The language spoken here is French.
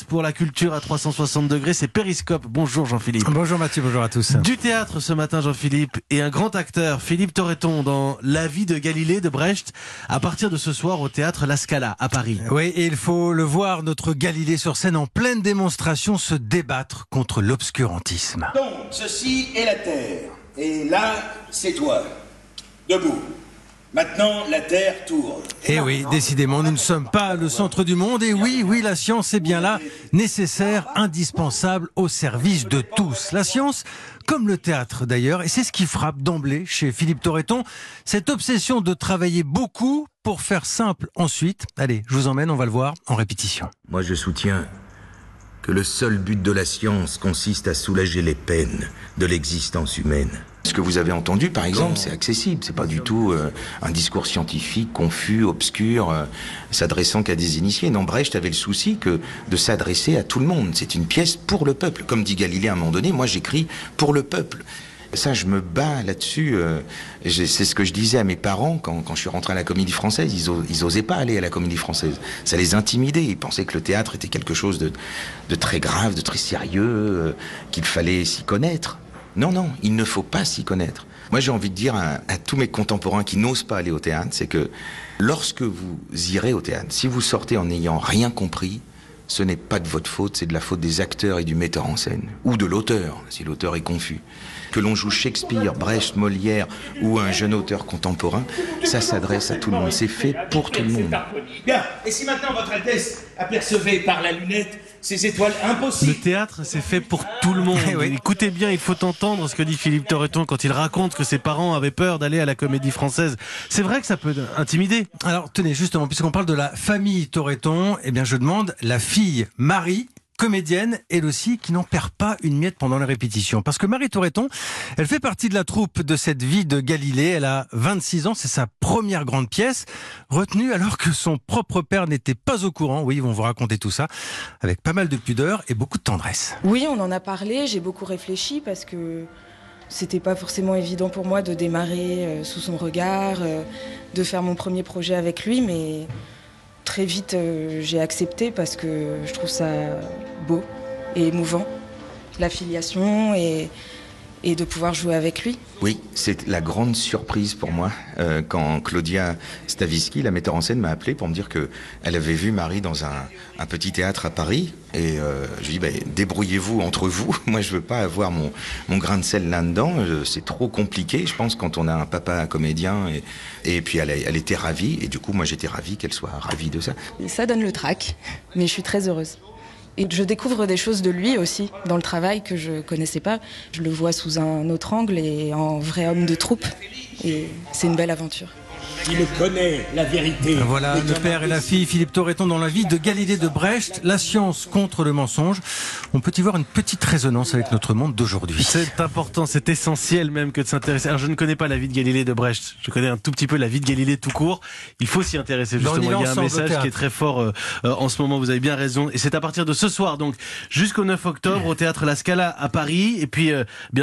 pour la culture à 360 degrés, c'est Périscope. Bonjour Jean-Philippe. Bonjour Mathieu, bonjour à tous. Du théâtre ce matin Jean-Philippe, et un grand acteur, Philippe Torreton, dans La vie de Galilée de Brecht, à partir de ce soir au théâtre La Scala à Paris. Oui, et il faut le voir, notre Galilée sur scène en pleine démonstration se débattre contre l'obscurantisme. Donc, ceci est la Terre, et là, c'est toi, debout. Maintenant, la Terre tourne. Et oui, décidément, nous ne sommes pas le centre du monde. Et oui, la science est bien là, nécessaire, indispensable, au service de tous. La science, comme le théâtre d'ailleurs, et c'est ce qui frappe d'emblée chez Philippe Torreton, cette obsession de travailler beaucoup pour faire simple ensuite. Allez, je vous emmène, on va le voir en répétition. Moi, je soutiens que le seul but de la science consiste à soulager les peines de l'existence humaine. Ce que vous avez entendu, par exemple, c'est accessible. C'est pas du tout un discours scientifique, confus, obscur, s'adressant qu'à des initiés. Non, Brecht avait le souci de s'adresser à tout le monde. C'est une pièce pour le peuple. Comme dit Galilée à un moment donné, moi j'écris pour le peuple. Ça, je me bats là-dessus. C'est ce que je disais à mes parents quand je suis rentré à la Comédie Française. Ils osaient pas aller à la Comédie Française. Ça les intimidait. Ils pensaient que le théâtre était quelque chose de très grave, de très sérieux, qu'il fallait s'y connaître. Non, il ne faut pas s'y connaître. Moi, j'ai envie de dire à tous mes contemporains qui n'osent pas aller au théâtre, c'est que lorsque vous irez au théâtre, si vous sortez en n'ayant rien compris, ce n'est pas de votre faute, c'est de la faute des acteurs et du metteur en scène. Ou de l'auteur, si l'auteur est confus. Que l'on joue Shakespeare, Brecht, Molière ou un jeune auteur contemporain, ça s'adresse à tout le monde. C'est fait pour tout le monde. Bien, et si maintenant votre Altesse apercevait par la lunette ces étoiles impossibles... Le théâtre, c'est fait pour tout le monde. Oui. Écoutez bien, il faut entendre ce que dit Philippe Torreton quand il raconte que ses parents avaient peur d'aller à la Comédie Française. C'est vrai que ça peut intimider. Alors tenez, justement, puisqu'on parle de la famille Torreton, eh bien je demande la fille Marie, comédienne, elle aussi, qui n'en perd pas une miette pendant les répétitions. Parce que Marie Torreton, elle fait partie de la troupe de cette vie de Galilée. Elle a 26 ans, c'est sa première grande pièce, retenue alors que son propre père n'était pas au courant. Oui, ils vont vous raconter tout ça, avec pas mal de pudeur et beaucoup de tendresse. Oui, on en a parlé, j'ai beaucoup réfléchi parce que c'était pas forcément évident pour moi de démarrer sous son regard, de faire mon premier projet avec lui, mais très vite j'ai accepté parce que je trouve ça beau et émouvant, la filiation et de pouvoir jouer avec lui. Oui, c'est la grande surprise pour moi quand Claudia Stavisky, la metteur en scène, m'a appelé pour me dire qu'elle avait vu Marie dans un petit théâtre à Paris. Et je lui ai dit, débrouillez-vous entre vous. Moi, je veux pas avoir mon grain de sel là-dedans. C'est trop compliqué, je pense, quand on a un papa, un comédien. Et puis, elle était ravie. Et du coup, moi, j'étais ravi qu'elle soit ravie de ça. Ça donne le trac, mais je suis très heureuse. Et je découvre des choses de lui aussi, dans le travail que je connaissais pas. Je le vois sous un autre angle et en vrai homme de troupe. Et c'est une belle aventure. Il connaît la vérité. Voilà, le père et la fille, Philippe Torreton dans la vie de Galilée de Brecht, la science contre le mensonge. On peut y voir une petite résonance avec notre monde d'aujourd'hui. C'est important, c'est essentiel même que de s'intéresser. Alors je ne connais pas la vie de Galilée de Brecht, je connais un tout petit peu la vie de Galilée tout court. Il faut s'y intéresser justement, il y a un message qui est très fort en ce moment, vous avez bien raison. Et c'est à partir de ce soir, donc jusqu'au 9 octobre au théâtre La Scala à Paris. Et puis bien